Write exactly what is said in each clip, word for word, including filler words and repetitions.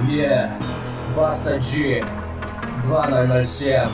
Yeah, Баста G, два ноль ноль семь.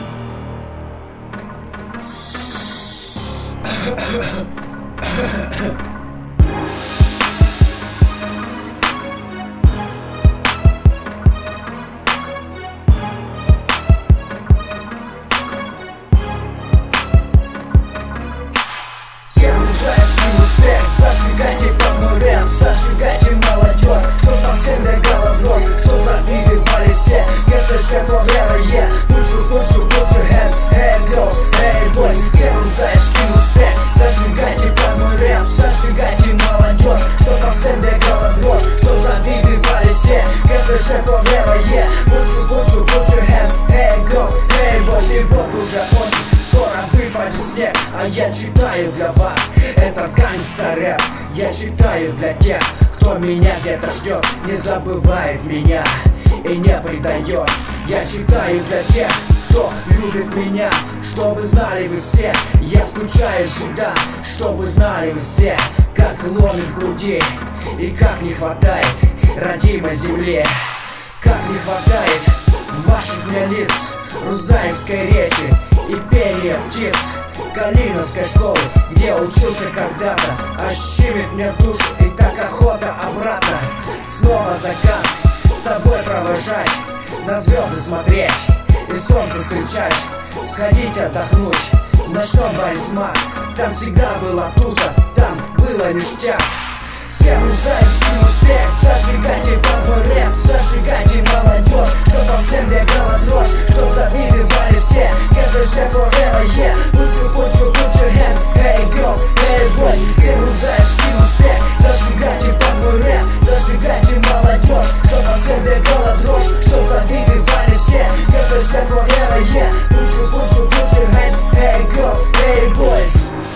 Зажигайте под мой рэп, зажигайте молодежь, кто там всем бегала в ноль, кто завидовали все, ГСШ forever, yeah. Put your, put your, put your hands, hey girls, hey boys, всем за скин успех. Зажигайте под мой рэп, зажигайте молодежь, кто там всем бегала в ноль, кто завидовали все, ГСШ forever, yeah. Put your, put your, put your hands, hey girls, hey boys. И вот уже осень, скоро выпадет снег, а я читаю для вас этот гангстер-рэп. Я читаю для тех, кто меня где-то ждет, не забывает меня и не предает. Я читаю для тех, кто любит меня, чтобы знали вы все, я скучаю всегда, чтобы знали вы все, как ломит в груди и как не хватает родимой земле, как не хватает ваших мне лиц, рузаевской речи и пения птиц, Калиновской школы, где учился когда-то, а щемит мне душу и так охота обратно. Снова закат с тобой провожать, на звезды смотреть и солнце встречать, сходить отдохнуть в ночном баре «Смак». Там всегда была туса, там было ништяк. Всем рузаевский успех, зажигайте под мой рэп, зажигайте молодежь, кто по всем бегала дрожь, чтоб завидовали все, ГСШ forever, yeah. Put your, put your, put your hands, hey girls, hey boys. Всем рузаевский успех, зажигайте под мой рэп, зажигайте молодежь, кто по всем бегала дрожь, чтоб завидовали все, ГСШ forever, yeah. Put your, put your, put your hands, hey girls, hey boys.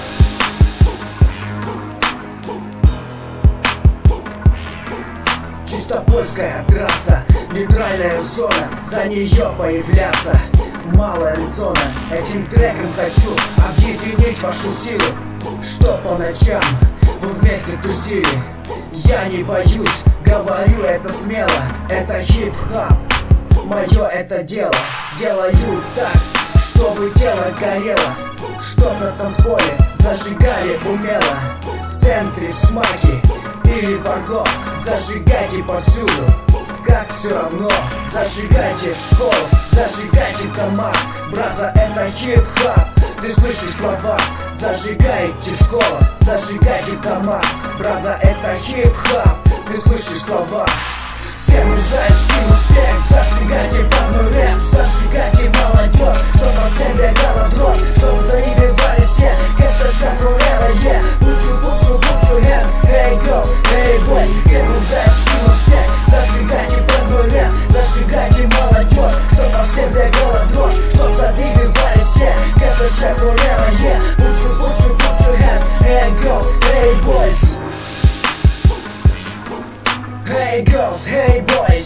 Чистопольская трасса, нейтральная зона, за нее появляться мало резона. Этим треком хочу объединить вашу силу, что по ночам вы вместе тусили. Я не боюсь, говорю это смело, это хип-хап, мое это дело. Делаю так, чтобы тело горело, что-то в танцполе зажигали умело. В центре смаки или варгов, зажигайте повсюду, как все равно. Зажигайте школу, зажигайте дома, браза это хип-хап, ты слышишь слова. Зажигайте школу, зажигайте дома, браза это хип-хап, ты слышишь слова. Всем рузаевский успех, зажигайте под мой рэп, зажигайте молодежь, чтобы всем бегала дрожь, чтобы завидовали все, ГСШ forever, yeah. Put your, put your, put your hands, hey girls, hey boys. Всем рузаевский успех, зажигайте под мой рэп, зажигайте молодежь, чтобы всем бегала дрожь, чтобы завидовали все, ГСШ forever, yeah. Put your, put your, put your hands, hey girls, hey boys. Hey girls, hey boys.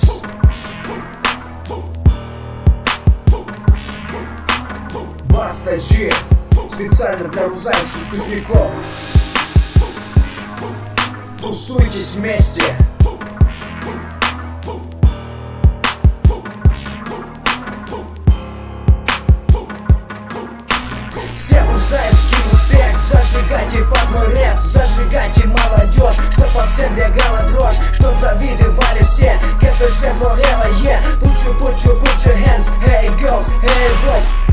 Баста G, специально для рузаевских тупиков. Тусуйтесь вместе. Всем рузаевский успех, зажигайте под мой рэп, зажигайте молодежь, чтоб по всем бегала дрожь, чтоб завидовали все, ГСШ forever, yeah. Put your, put your, put your hands, hey girls, hey boys.